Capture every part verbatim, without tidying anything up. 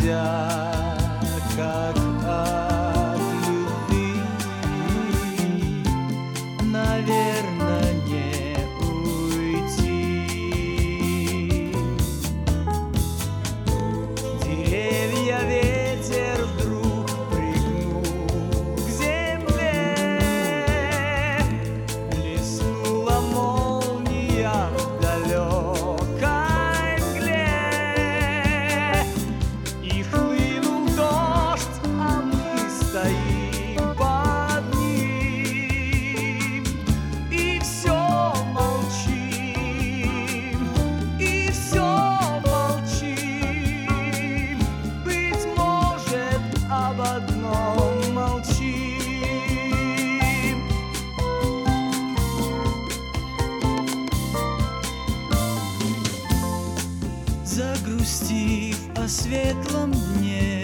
уходя, как от любви, наверное, не уйти. Деревья ветер вдруг пригнул к земле, блеснула молния в далекой мгле, и хлынул дождь, а мы стоим под ним, и все молчим, и все молчим, быть может, об одном молчим. Загрустив о светлом дне,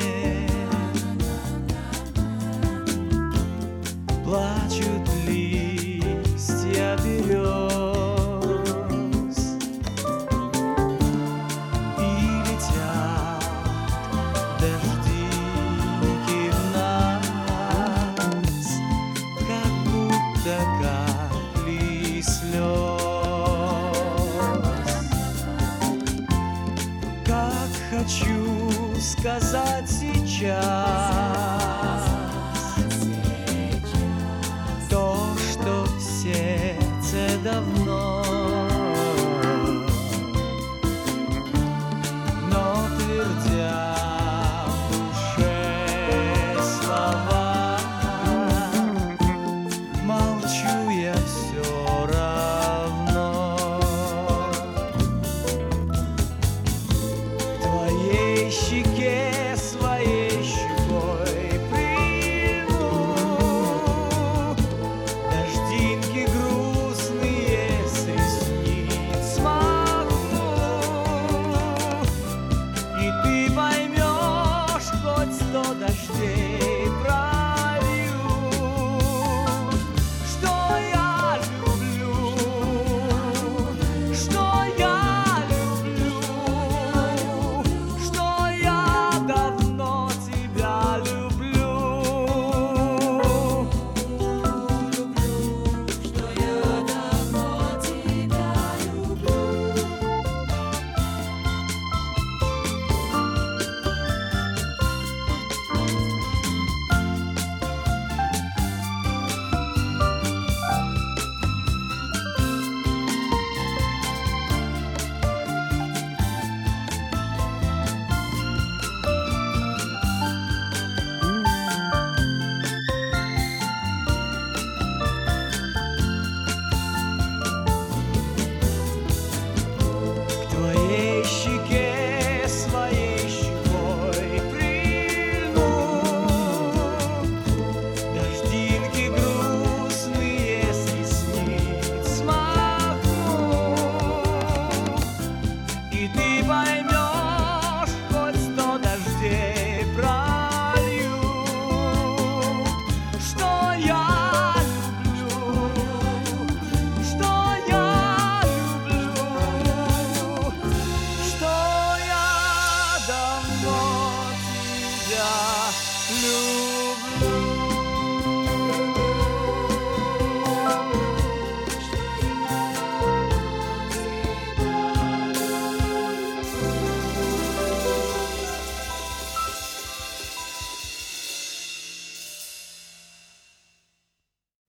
плачут листья берез, и летят дождики в нас, как будто капли слез. Как хочу сказать сейчас,